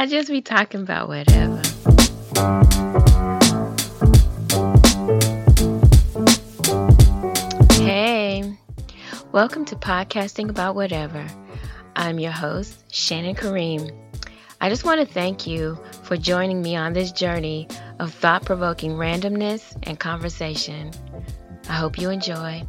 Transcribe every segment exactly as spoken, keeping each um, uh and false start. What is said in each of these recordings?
I just be talking about whatever. Hey, welcome to Podcasting About Whatever. I'm your host, Shannon Kareem. I just want to thank you for joining me on this journey of thought-provoking randomness and conversation. I hope you enjoy.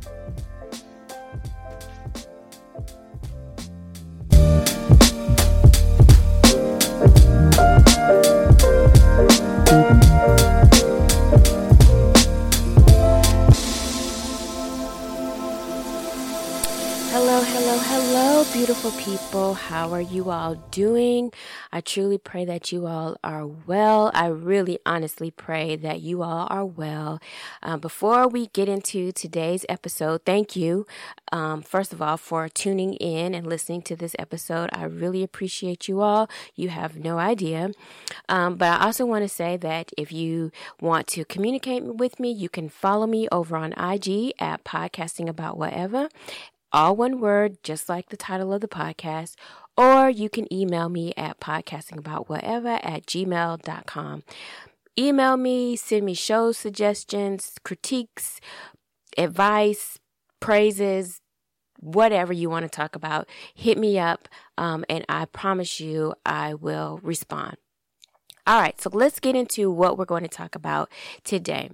Hello, hello, hello, beautiful people. How are you all doing? I truly pray that you all are well. I really honestly pray that you all are well. Uh, before we get into today's episode, thank you, um, first of all, for tuning in and listening to this episode. I really appreciate you all. You have no idea. Um, but I also want to say that if you want to communicate with me, you can follow me over on I G at Podcasting About Whatever. All one word, just like the title of the podcast, or you can email me at podcastingaboutwhatever at gmail dot com. Email me, send me show suggestions, critiques, advice, praises, whatever you want to talk about. Hit me up, um, and I promise you I will respond. All right, so let's get into what we're going to talk about today.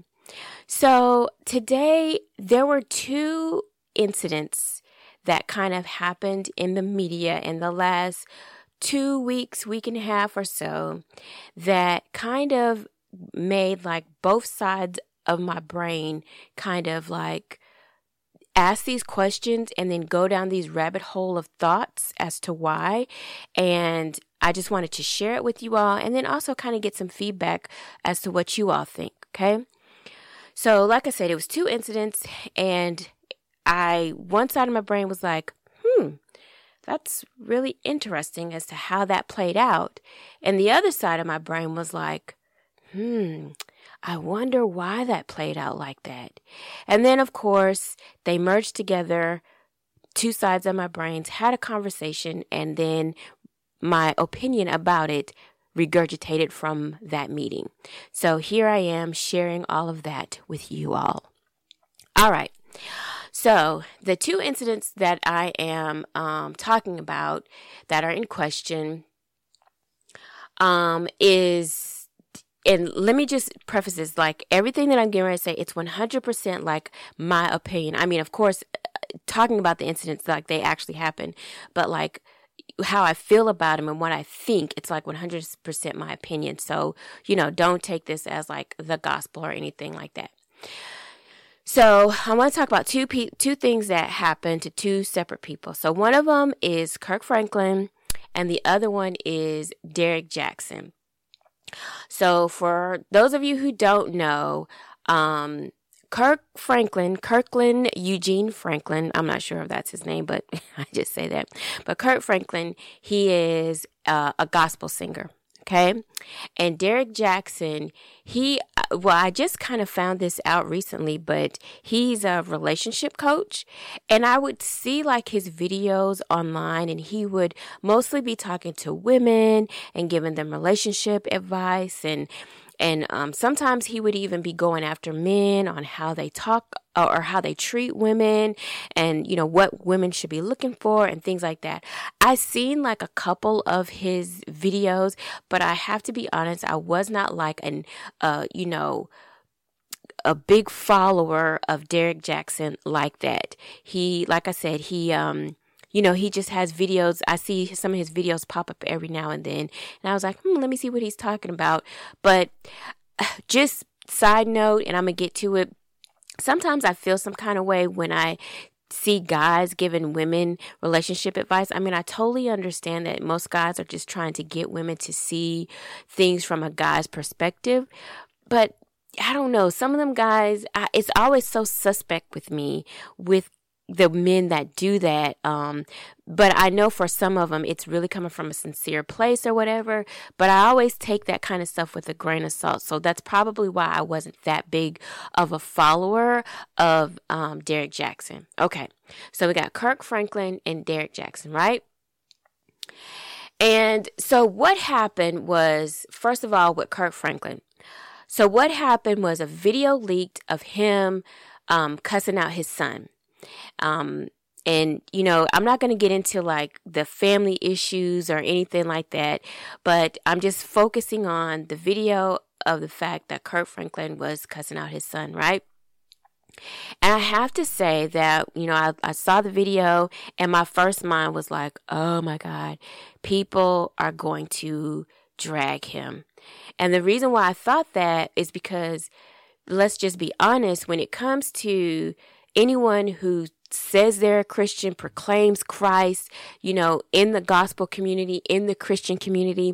So today there were two incidents that kind of happened in the media in the last two weeks, week and a half or so, that kind of made like both sides of my brain kind of like ask these questions and then go down these rabbit hole of thoughts as to why. And I just wanted to share it with you all and then also kind of get some feedback as to what you all think. Okay. So like I said, it was two incidents, and I, one side of my brain was like, hmm, that's really interesting as to how that played out. And the other side of my brain was like, hmm, I wonder why that played out like that. And then, of course, they merged together, two sides of my brains, had a conversation, and then my opinion about it regurgitated from that meeting. So here I am sharing all of that with you all. All right. So the two incidents that I am um, talking about that are in question um, is, and let me just preface this, like everything that I'm getting ready to say, it's one hundred percent like my opinion. I mean, of course, talking about the incidents like they actually happened, but like how I feel about them and what I think, it's like one hundred percent my opinion. So, you know, don't take this as like the gospel or anything like that. So I want to talk about two pe- two things that happened to two separate people. So one of them is Kirk Franklin, and the other one is Derrick Jaxn. So for those of you who don't know, um, Kirk Franklin, Kirkland Eugene Franklin, I'm not sure if that's his name, but I just say that. But Kirk Franklin, he is uh, a gospel singer. Okay. And Derrick Jaxn, he, well, I just kind of found this out recently, but he's a relationship coach, and I would see like his videos online, and he would mostly be talking to women and giving them relationship advice, and And um, sometimes he would even be going after men on how they talk or how they treat women and, you know, what women should be looking for and things like that. I've seen like a couple of his videos, but I have to be honest, I was not like an, uh, you know, a big follower of Derrick Jaxn like that. He, like I said, he, um, you know, he just has videos. I see some of his videos pop up every now and then. And I was like, hmm, let me see what he's talking about. But just side note, and I'm going to get to it. Sometimes I feel some kind of way when I see guys giving women relationship advice. I mean, I totally understand that most guys are just trying to get women to see things from a guy's perspective. But I don't know. Some of them guys, I, it's always so suspect with me with the men that do that. Um, but I know for some of them, it's really coming from a sincere place or whatever. But I always take that kind of stuff with a grain of salt. So that's probably why I wasn't that big of a follower of um, Derrick Jaxn. Okay. So we got Kirk Franklin and Derrick Jaxn, right? And so what happened was, first of all, with Kirk Franklin. So what happened was a video leaked of him um, cussing out his son. Um, and, you know, I'm not going to get into like the family issues or anything like that, but I'm just focusing on the video of the fact that Kirk Franklin was cussing out his son, right? And I have to say that, you know, I, I saw the video and my first mind was like, oh my God, people are going to drag him. And the reason why I thought that is because, let's just be honest, when it comes to anyone who says they're a Christian, proclaims Christ, you know, in the gospel community, in the Christian community,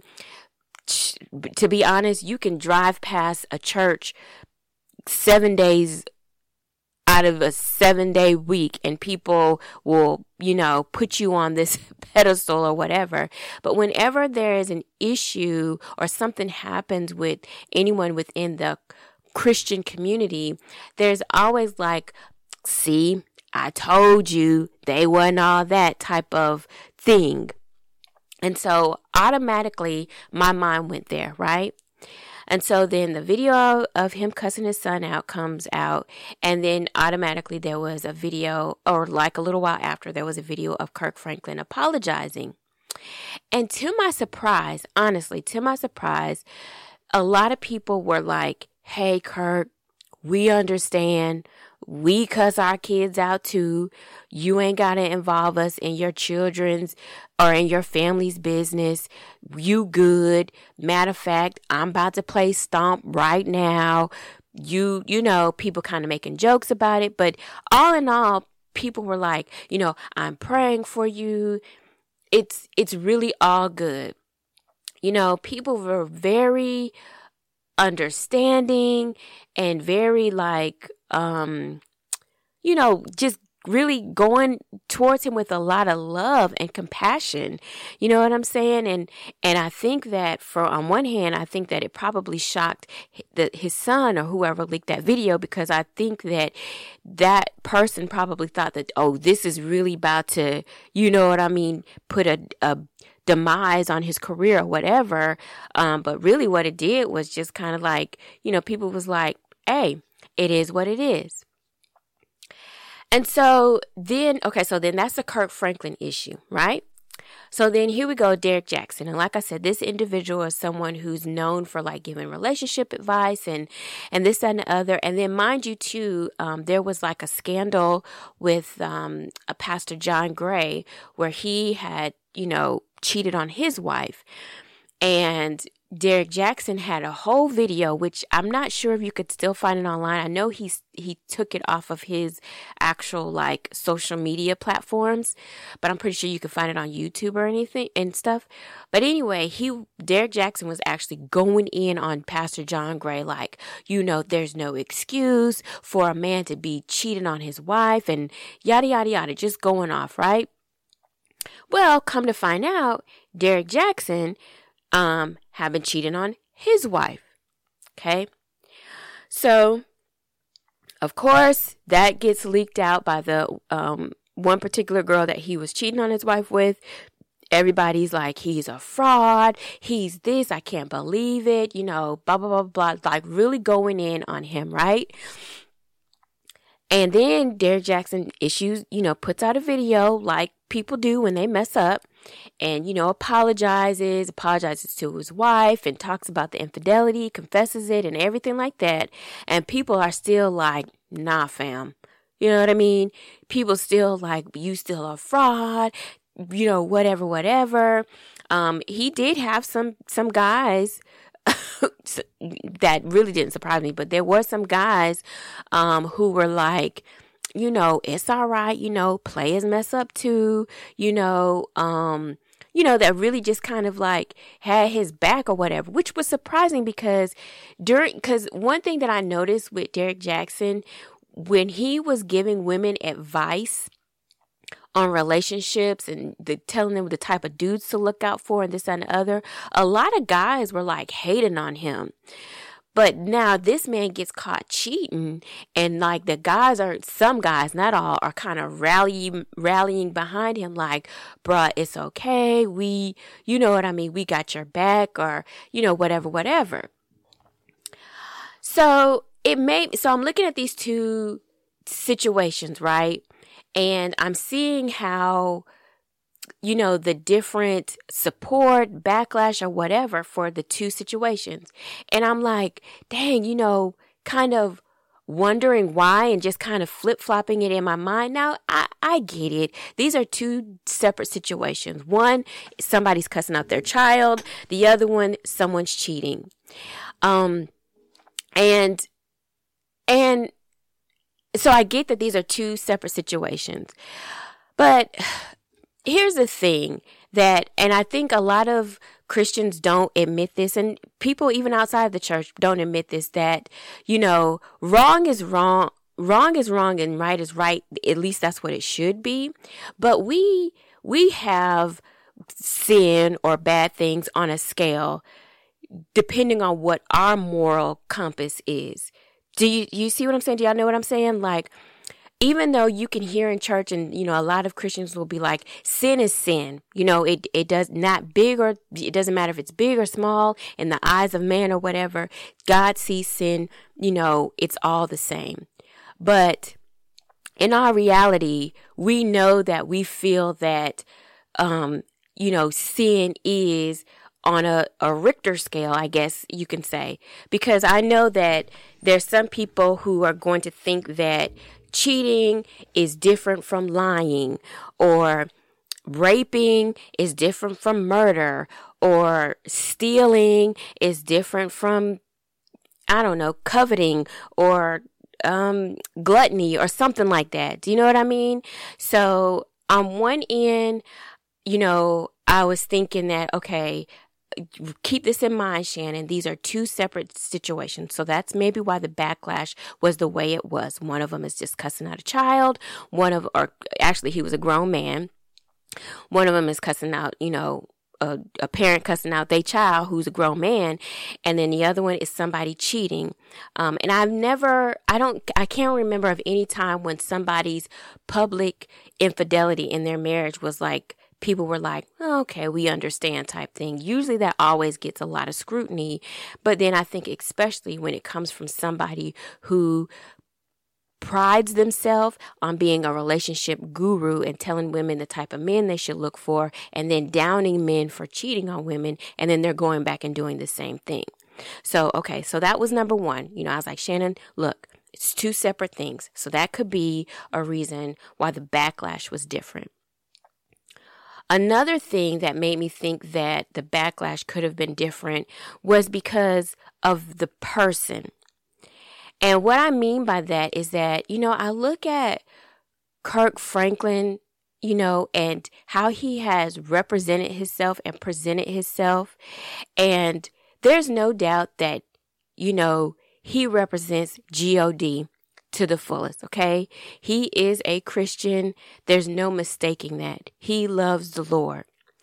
to be honest, you can drive past a church seven days out of a seven day week and people will, you know, put you on this pedestal or whatever. But whenever there is an issue or something happens with anyone within the Christian community, there's always like, see, I told you they wasn't all that type of thing. And so automatically my mind went there, right? And so then the video of him cussing his son out comes out. And then automatically there was a video, or like a little while after, there was a video of Kirk Franklin apologizing. And to my surprise, honestly, to my surprise, a lot of people were like, hey, Kirk, we understand. We cuss our kids out too. You ain't got to involve us in your children's or in your family's business. You good. Matter of fact, I'm about to play Stomp right now. You, you know, people kind of making jokes about it. But all in all, people were like, you know, I'm praying for you. It's, it's really all good. You know, people were very understanding and very like, um, you know, just really going towards him with a lot of love and compassion. You know what I'm saying? And, and I think that for, on one hand, I think that it probably shocked the, his son or whoever leaked that video, because I think that that person probably thought that, oh, this is really about to, you know what I mean, put a, a demise on his career or whatever. Um, but really what it did was just kind of like, you know, people was like, hey, it is what it is. And so then, okay, so then that's the Kirk Franklin issue, right? So then here we go, Derrick Jaxn. And like I said, this individual is someone who's known for like giving relationship advice and, and this and the other. And then mind you too, um, there was like a scandal with um, a Pastor John Gray where he had, you know, cheated on his wife. And Derrick Jaxn had a whole video, which I'm not sure if you could still find it online. I know he's he took it off of his actual like social media platforms, but I'm pretty sure you could find it on YouTube or anything and stuff. But anyway, he Derrick Jaxn was actually going in on Pastor John Gray, like, you know, there's no excuse for a man to be cheating on his wife and yada yada yada, just going off, right? Well, come to find out, Derrick Jaxn um, had been cheating on his wife. Okay. So, of course, that gets leaked out by the um, one particular girl that he was cheating on his wife with. Everybody's like, he's a fraud. He's this. I can't believe it. You know, blah, blah, blah, blah. Like really going in on him, right? And then Derrick Jaxn issues, you know, puts out a video like people do when they mess up and, you know, apologizes, apologizes to his wife and talks about the infidelity, confesses it and everything like that. And people are still like, nah, fam. You know what I mean? People still like, you still a fraud, you know, whatever, whatever. Um, he did have some, some guys that really didn't surprise me, but there were some guys um, who were like, you know, it's all right, you know, players mess up too, you know, um, you know, that really just kind of like had his back or whatever, which was surprising because during, because one thing that I noticed with Derrick Jaxn, when he was giving women advice on relationships and the telling them the type of dudes to look out for and this and the other, a lot of guys were like hating on him. But now this man gets caught cheating and like the guys are, some guys, not all, are kind of rallying, rallying behind him like, bruh, it's okay. We, you know what I mean? We got your back, or, you know, whatever, whatever. So it made, so I'm looking at these two situations, right? And I'm seeing how, you know, the different support, backlash, or whatever for the two situations. And I'm like, dang, you know, kind of wondering why and just kind of flip-flopping it in my mind. Now, I, I get it. These are two separate situations. One, somebody's cussing out their child. The other one, someone's cheating. Um, and, and so I get that these are two separate situations. But here's the thing that, and I think a lot of Christians don't admit this, and people even outside of the church don't admit this, that, you know, wrong is wrong, wrong is wrong and right is right. At least that's what it should be. But we, we have sin or bad things on a scale depending on what our moral compass is. Do you, you see what I'm saying? Do y'all know what I'm saying? Like, even though you can hear in church, and, you know, a lot of Christians will be like, sin is sin. You know, it, it does not big, or it doesn't matter if it's big or small in the eyes of man or whatever. God sees sin, you know, it's all the same. But in our reality, we know that we feel that, um, you know, sin is on a, a Richter scale, I guess you can say, because I know that there's some people who are going to think that cheating is different from lying, or raping is different from murder, or stealing is different from, I don't know, coveting, or um, gluttony, or something like that. Do you know what I mean? So on one end, you know, I was thinking that, okay, keep this in mind, Shannon. These are two separate situations. So that's maybe why the backlash was the way it was. One of them is just cussing out a child. One of, or actually he was a grown man. One of them is cussing out, you know, a, a parent cussing out their child who's a grown man. And then the other one is somebody cheating. Um, and I've never, I don't, I can't remember of any time when somebody's public infidelity in their marriage was like, people were like, oh, okay, we understand type thing. Usually that always gets a lot of scrutiny. But then I think especially when it comes from somebody who prides themselves on being a relationship guru and telling women the type of men they should look for, and then downing men for cheating on women, and then they're going back and doing the same thing. So, okay, so that was number one. You know, I was like, Shannon, look, it's two separate things. So that could be a reason why the backlash was different. Another thing that made me think that the backlash could have been different was because of the person. And what I mean by that is that, you know, I look at Kirk Franklin, you know, and how he has represented himself and presented himself. And there's no doubt that, you know, he represents G O D to the fullest, okay? He is a Christian. There's no mistaking that. He loves the Lord.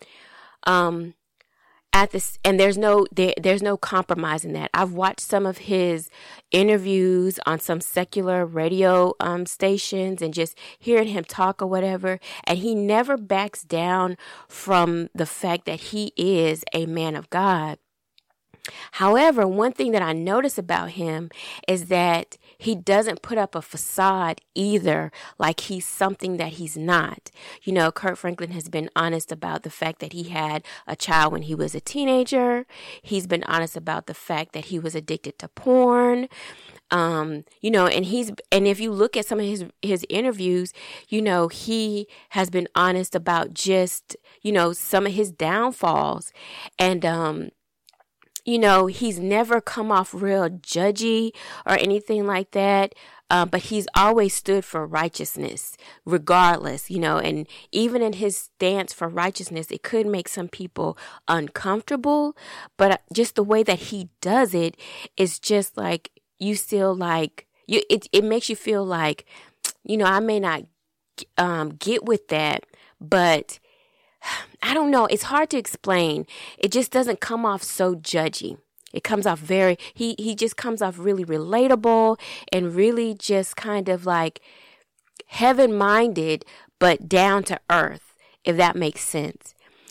Um, at this, and there's no there, there's no compromise in that. I've watched some of his interviews on some secular radio um stations, and just hearing him talk or whatever, and he never backs down from the fact that he is a man of God. However, one thing that I notice about him is that he doesn't put up a facade either, like he's something that he's not. You know, Kirk Franklin has been honest about the fact that he had a child when he was a teenager. He's been honest about the fact that he was addicted to porn. Um, you know, and he's, and if you look at some of his, his interviews, you know, he has been honest about just, you know, some of his downfalls. And, um, you know, he's never come off real judgy or anything like that. Uh, but he's always stood for righteousness regardless, you know, and even in his stance for righteousness, it could make some people uncomfortable. But just the way that he does it is just like, you feel like you, it, it makes you feel like, you know, I may not um, get with that, but I don't know. It's hard to explain. It just doesn't come off so judgy. It comes off very, he, he just comes off really relatable and really just kind of like heaven-minded, but down to earth, if that makes sense.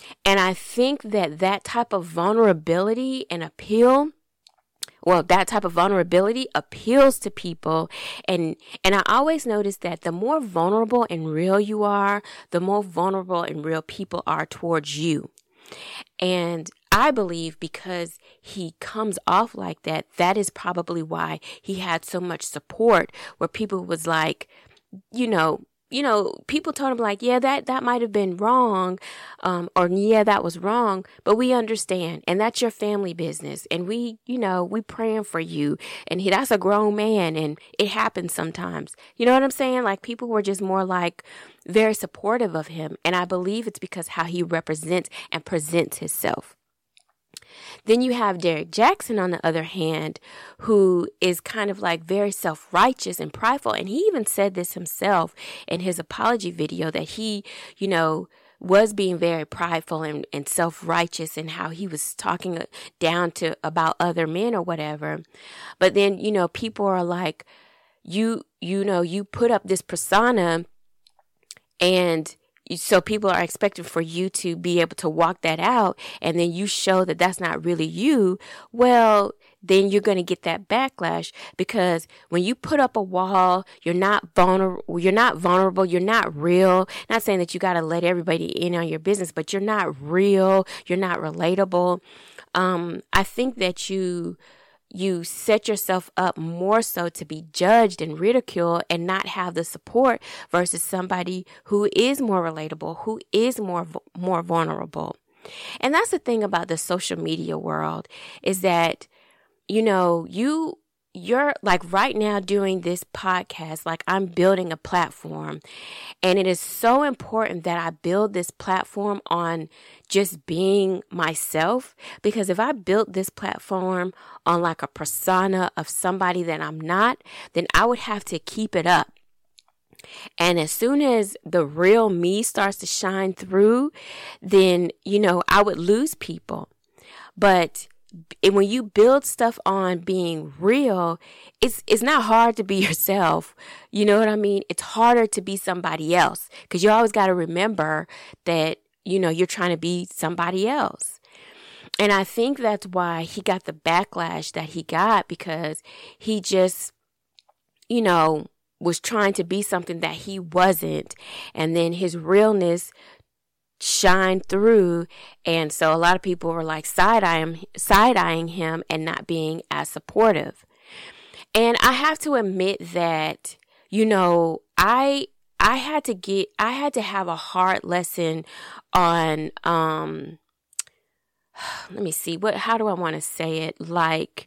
And I think that that type of vulnerability and appeal, well, that type of vulnerability appeals to people. And, and I always notice that the more vulnerable and real you are, the more vulnerable and real people are towards you. And I believe because he comes off like that, that is probably why he had so much support, where people was like, you know, you know, people told him like, yeah, that, that might have been wrong. Um, or yeah, that was wrong, but we understand. And that's your family business. And we, you know, we praying for you. And he, that's a grown man, and it happens sometimes. You know what I'm saying? Like, people were just more like very supportive of him. And I believe it's because how he represents and presents himself. Then you have Derrick Jaxn, on the other hand, who is kind of like very self-righteous and prideful. And he even said this himself in his apology video, that he, you know, was being very prideful and, and self-righteous, and how he was talking down to about other men or whatever. But then, you know, people are like, you, you know, you put up this persona, and so people are expecting for you to be able to walk that out, and then you show that that's not really you. Well, then you're going to get that backlash, because when you put up a wall, you're not vulnerable, you're not vulnerable, you're not real. Not saying that you got to let everybody in on your business, but you're not real, you're not relatable. Um, I think that you you set yourself up more so to be judged and ridiculed and not have the support, versus somebody who is more relatable, who is more more vulnerable. And that's the thing about the social media world, is that, you know, you you're like right now doing this podcast, like I'm building a platform, and it is so important that I build this platform on just being myself, because if I built this platform on like a persona of somebody that I'm not, then I would have to keep it up. And as soon as the real me starts to shine through, then, you know, I would lose people. But and when you build stuff on being real, it's it's not hard to be yourself. You know what I mean? It's harder to be somebody else, because you always got to remember that, you know, you're trying to be somebody else. And I think that's why he got the backlash that he got, because he just, you know, was trying to be something that he wasn't. And then his realness shine through, and so a lot of people were like side-eyeing, side-eyeing him and not being as supportive. And I have to admit that, you know, I I had to get I had to have a hard lesson on um let me see, what how do I want to say it, like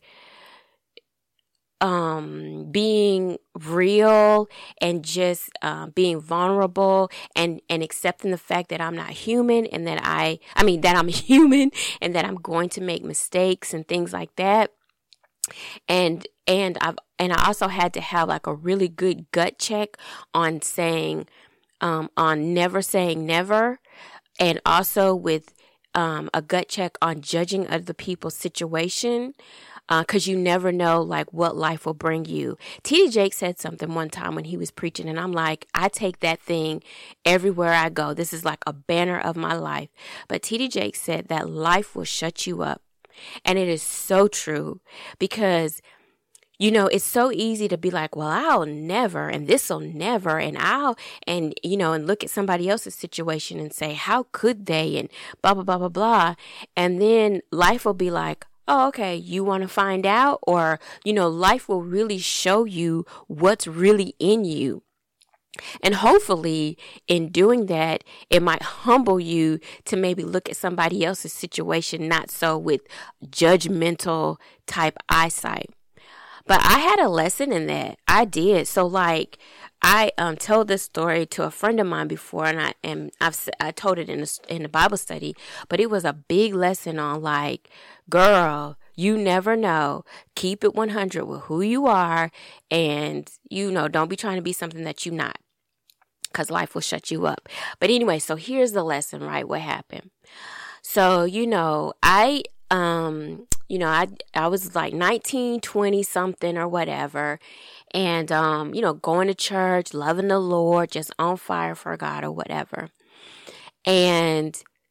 um, being real and just uh, being vulnerable and, and accepting the fact that I'm not human, and that I, I mean, that I'm human and that I'm going to make mistakes and things like that. And, and I've, and I also had to have like a really good gut check on saying, um, on never saying never, and also with, um, a gut check on judging other people's situation. Uh, cause you never know like what life will bring you. T D Jakes said something one time when he was preaching, and I'm like, I take that thing everywhere I go. This is like a banner of my life. But T D Jakes said that life will shut you up. And it is so true, because, you know, it's so easy to be like, well, I'll never, and this'll never, and I'll, and, you know, and look at somebody else's situation and say, how could they, and blah, blah, blah, blah, blah. And then life will be like, oh, okay, you want to find out? Or, you know, life will really show you what's really in you. And hopefully in doing that, it might humble you to maybe look at somebody else's situation, not so with judgmental type eyesight. But I had a lesson in that. I did. So like, I um told this story to a friend of mine before, and I and I've I told it in a, in a Bible study, but it was a big lesson on like, girl, you never know. Keep it one hundred with who you are, and, you know, don't be trying to be something that you're not, because life will shut you up. But anyway, so here's the lesson, right? What happened? So, you know, I, um, you know, I, I was like nineteen, twenty something or whatever. And, um, you know, going to church, loving the Lord, just on fire for God or whatever. And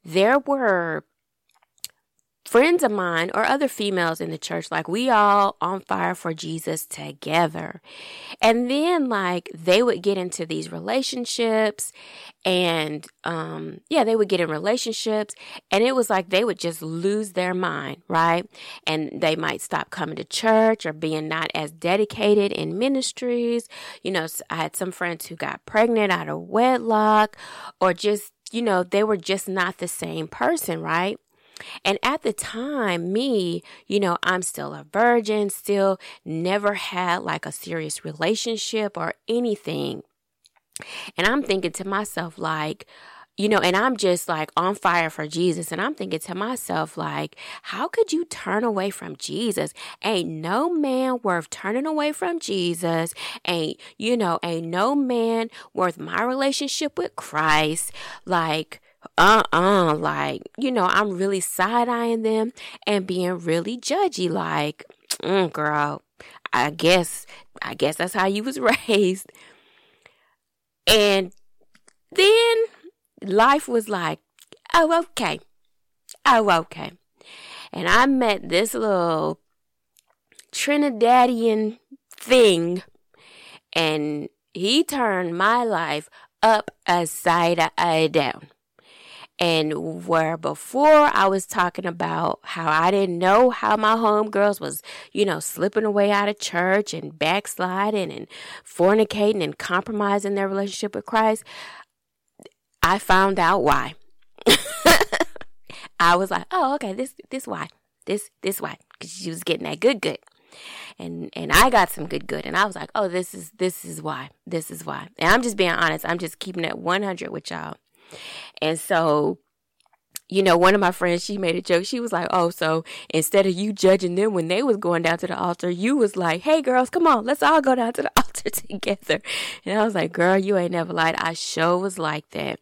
there were friends of mine or other females in the church, like we all on fire for Jesus together. And then like they would get into these relationships and um yeah, they would get in relationships and it was like they would just lose their mind, right? And they might stop coming to church or being not as dedicated in ministries. You know, I had some friends who got pregnant out of wedlock or just, you know, they were just not the same person, right? And at the time, me, you know, I'm still a virgin, still never had like a serious relationship or anything. And I'm thinking to myself, like, you know, and I'm just like on fire for Jesus. And I'm thinking to myself, like, how could you turn away from Jesus? Ain't no man worth turning away from Jesus. Ain't, you know, ain't no man worth my relationship with Christ. Like, uh-uh, like, you know, I'm really side-eyeing them and being really judgy, like, mm, girl, I guess, I guess that's how you was raised. And then life was like, oh, okay, oh, okay. And I met this little Trinidadian thing, and he turned my life upside down. And where before I was talking about how I didn't know how my homegirls was, you know, slipping away out of church and backsliding and fornicating and compromising their relationship with Christ, I found out why. I was like, oh, okay, this, this why, this, this why, because she was getting that good, good. And, and I got some good, good. And I was like, oh, this is, this is why, this is why. And I'm just being honest. I'm just keeping it one hundred with y'all. And so, you know, one of my friends, she made a joke. She was like, oh, so instead of you judging them when they was going down to the altar, you was like, hey, girls, come on, let's all go down to the altar together. And I was like, girl, you ain't never lied. I sure was like that.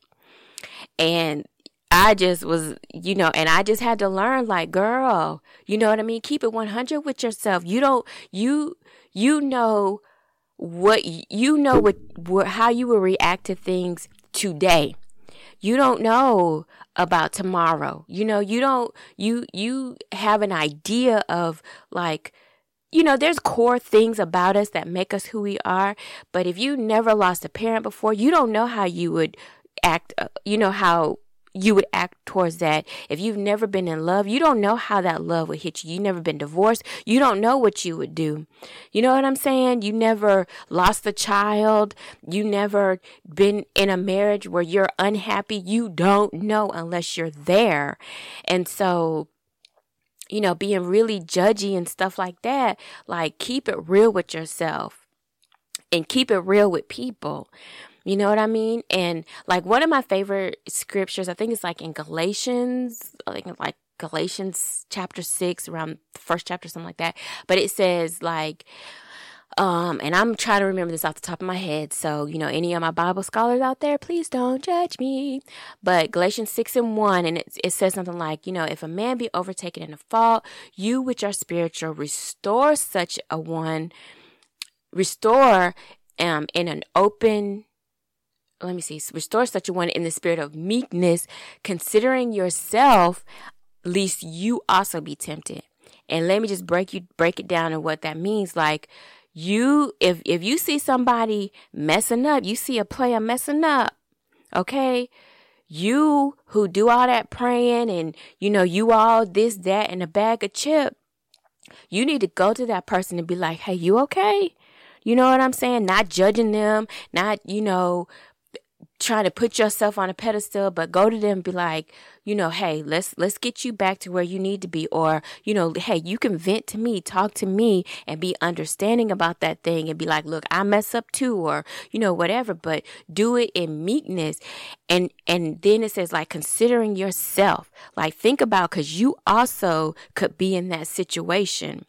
And I just was, you know, and I just had to learn, like, girl, you know what I mean? Keep it one hundred with yourself. You don't, you, you know what, you know what, what how you will react to things today. You don't know about tomorrow. You know, you don't, you, you have an idea of like, you know, there's core things about us that make us who we are. But if you never lost a parent before, you don't know how you would act, uh, you know, how you would act towards that. If you've never been in love, you don't know how that love would hit you. You've never been divorced. You don't know what you would do. You know what I'm saying? You never lost a child. You never been in a marriage where you're unhappy. You don't know unless you're there. And so, you know, being really judgy and stuff like that, like keep it real with yourself and keep it real with people. You know what I mean? And like one of my favorite scriptures, I think it's like in Galatians, I think it's like Galatians chapter six, around the first chapter, something like that. But it says like, um, and I'm trying to remember this off the top of my head. So, you know, any of my Bible scholars out there, please don't judge me. But Galatians six and one, and it, it says something like, you know, if a man be overtaken in a fault, you which are spiritual, restore such a one, restore um in an open Let me see. Restore such a one in the spirit of meekness, considering yourself, lest you also be tempted. And let me just break you break it down and what that means. Like you, if if you see somebody messing up, you see a player messing up, okay? You who do all that praying and you know you all this that and a bag of chip, you need to go to that person and be like, hey, you okay? You know what I'm saying? Not judging them, not you know. trying to put yourself on a pedestal, but go to them and be like, you know, hey, let's let's get you back to where you need to be. Or, you know, hey, you can vent to me, talk to me and be understanding about that thing and be like, look, I mess up too, or, you know, whatever, but do it in meekness. And and then it says like considering yourself, like think about, because you also could be in that situation.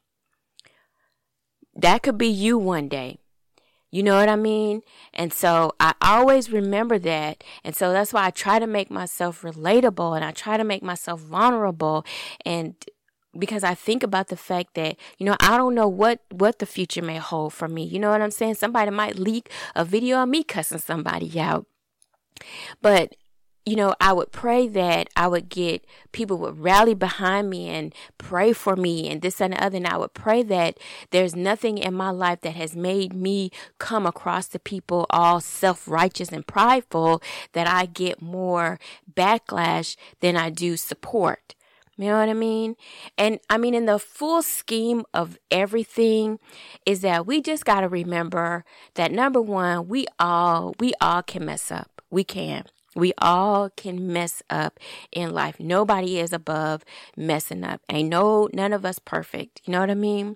That could be you one day. You know what I mean? And so I always remember that. And so that's why I try to make myself relatable and I try to make myself vulnerable. And because I think about the fact that, you know, I don't know what, what the future may hold for me. You know what I'm saying? Somebody might leak a video of me cussing somebody out. But you know, I would pray that I would get, people would rally behind me and pray for me and this and the other. And I would pray that there's nothing in my life that has made me come across to people all self-righteous and prideful that I get more backlash than I do support. You know what I mean? And I mean, in the full scheme of everything is that we just got to remember that number one, we all, we all can mess up. We can. We all can mess up in life. Nobody is above messing up. Ain't no, none of us perfect. You know what I mean?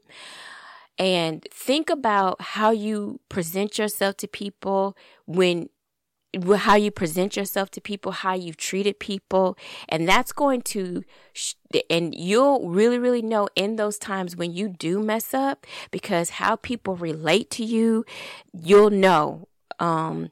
And think about how you present yourself to people when, how you present yourself to people, how you've treated people. And that's going to, and you'll really, really know in those times when you do mess up, because how people relate to you, you'll know, um,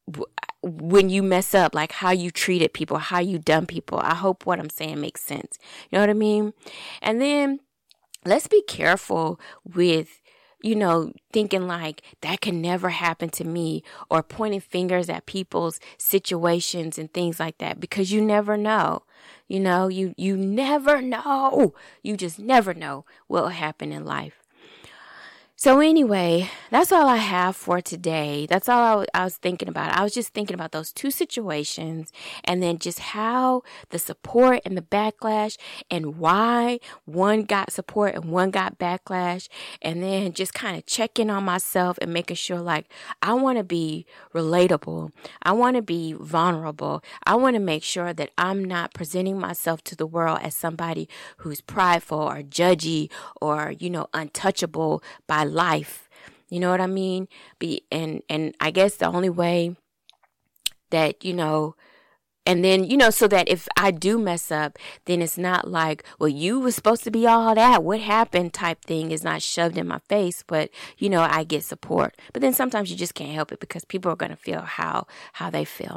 when you mess up, like how you treated people, how you done people. I hope what I'm saying makes sense. You know what I mean? And then let's be careful with, you know, thinking like that can never happen to me, or pointing fingers at people's situations and things like that, because you never know. You know, you, you never know. You just never know what will happen in life. So anyway, that's all I have for today. That's all I, w- I was thinking about. I was just thinking about those two situations, and then just how the support and the backlash, and why one got support and one got backlash, and then just kind of checking on myself and making sure, like, I want to be relatable. I want to be vulnerable. I want to make sure that I'm not presenting myself to the world as somebody who's prideful or judgy or, you know, untouchable by life. You know what I mean? Be and and I guess the only way that, you know, and then, you know, so that if I do mess up, then it's not like, well, you were supposed to be all that, what happened type thing is not shoved in my face, but, you know, I get support. But then sometimes you just can't help it, because people are going to feel how how they feel.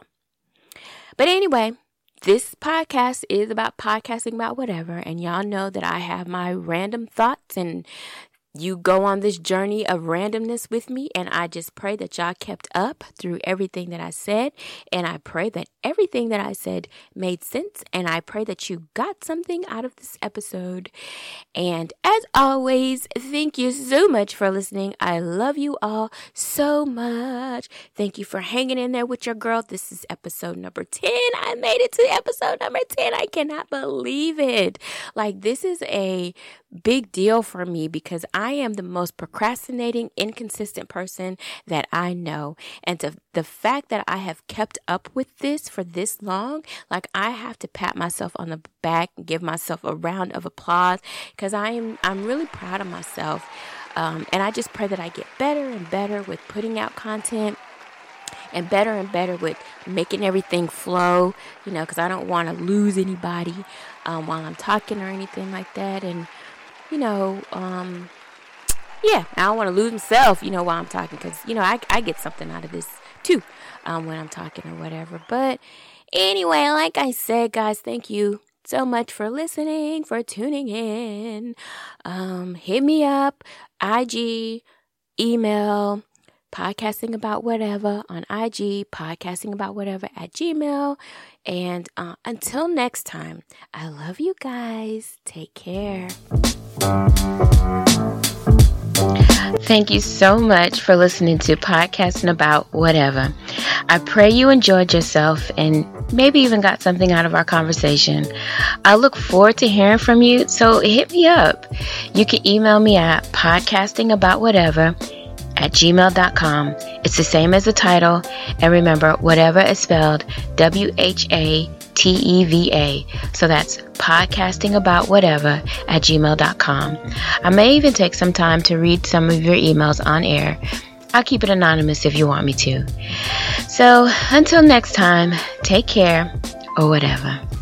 But anyway, this podcast is about podcasting about whatever, and y'all know that I have my random thoughts, and you go on this journey of randomness with me, and I just pray that y'all kept up through everything that I said, and I pray that everything that I said made sense, and I pray that you got something out of this episode. And as always, thank you so much for listening. I love you all so much. Thank you for hanging in there with your girl. This is episode number ten. I made it to episode number ten. I cannot believe it. Like, this is a big deal for me, because I am the most procrastinating, inconsistent person that I know. And to, the fact that I have kept up with this for this long, like, I have to pat myself on the back and give myself a round of applause, because I am I'm really proud of myself. Um, and I just pray that I get better and better with putting out content, and better and better with making everything flow, you know, because I don't want to lose anybody um, while I'm talking or anything like that. And you know, um, yeah, I don't want to lose myself, you know, while I'm talking, because, you know, I, I get something out of this too, um, when I'm talking or whatever. But anyway, like I said, guys, thank you so much for listening, for tuning in. Um, hit me up, I G, email, podcasting about whatever on I G, podcasting about whatever at Gmail. And uh, until next time, I love you guys. Take care. Thank you so much for listening to Podcasting About Whatever. I pray you enjoyed yourself and maybe even got something out of our conversation. I look forward to hearing from you, so hit me up. You can email me at podcastingaboutwhatever at gmail dot com. It's the same as the title, and remember, whatever is spelled W H A T E V A. So that's podcastingaboutwhatever at gmail dot com. I may even take some time to read some of your emails on air. I'll keep it anonymous if you want me to. So until next time, take care or whatever.